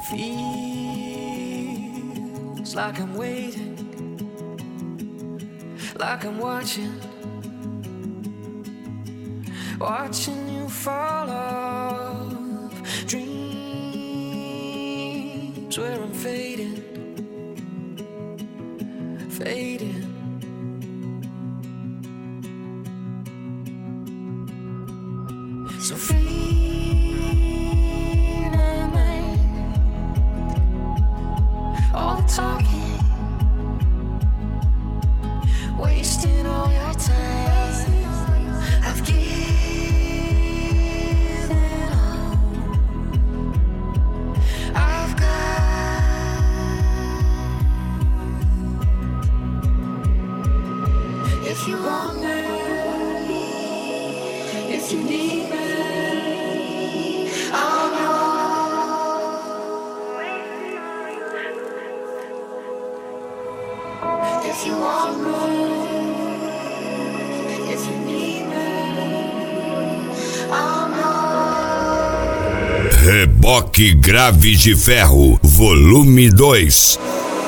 Feels like I'm waiting, like I'm watching you fall off. Dreams where I'm fading. So free my mind, all the talking, wasting all your time. I've given all I've got. If you want me, if you need me, I'm yours. If you want me, if you need me, I'm yours. Reboque Graves de Ferro, volume 2.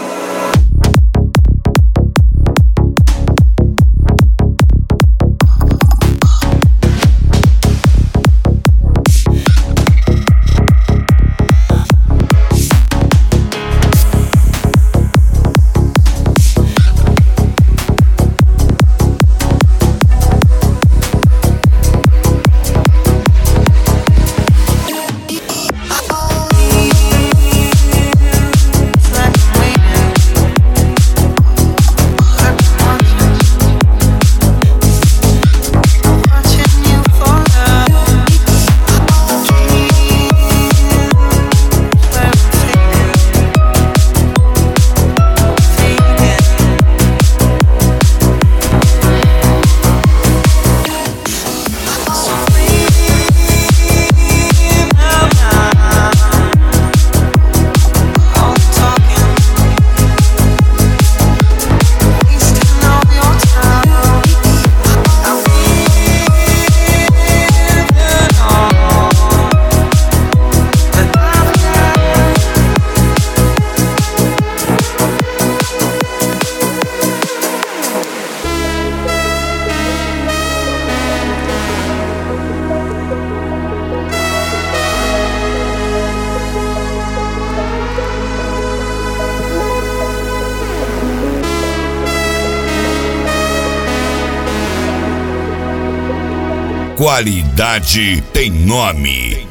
Qualidade tem nome.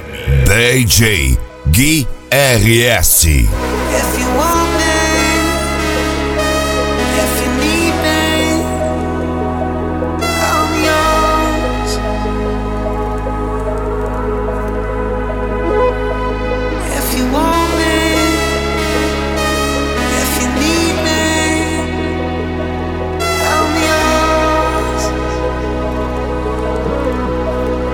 DJ Gui RS.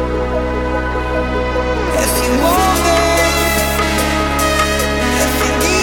If you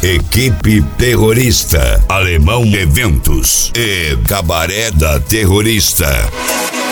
Equipe Terrorista, Alemão Eventos e Cabaré da Terrorista.